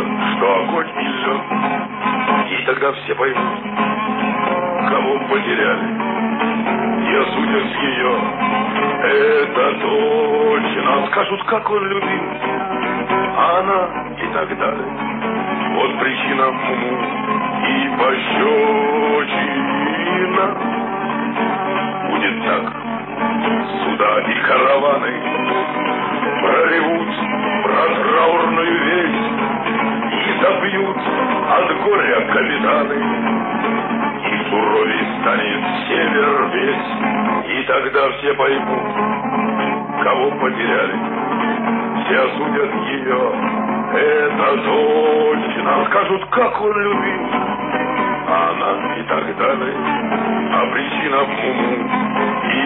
что огонь и лед. И тогда все поймут, кого потеряли, и осудят ее. Это точно. Скажут, как он любил, а она и так далее. Вот причина муму и пощечина. Будет так. Суда и караваны проревут про траурную весть и забьют от горя капитаны. И суровей станет север весь, и тогда все поймут, кого потеряли, все осудят ее. Это точно. Скажут, как он любил, а она и так далее. А причина муму и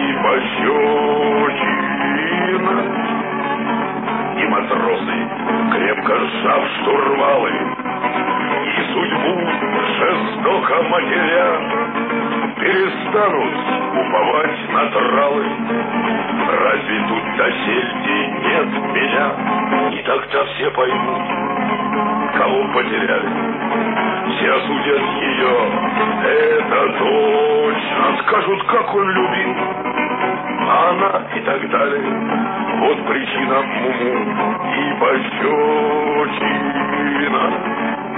пощечина. И матросы, крепко сжав штурвалы, и судьбу жестоко матеря, перестанут уповать на тралы. Разве тут досель нет меня? И тогда все поймут, кого потеряли, все осудят ее. Это точно. Скажут, как он любил, а она и так далее. Вот причина муму и пощечина.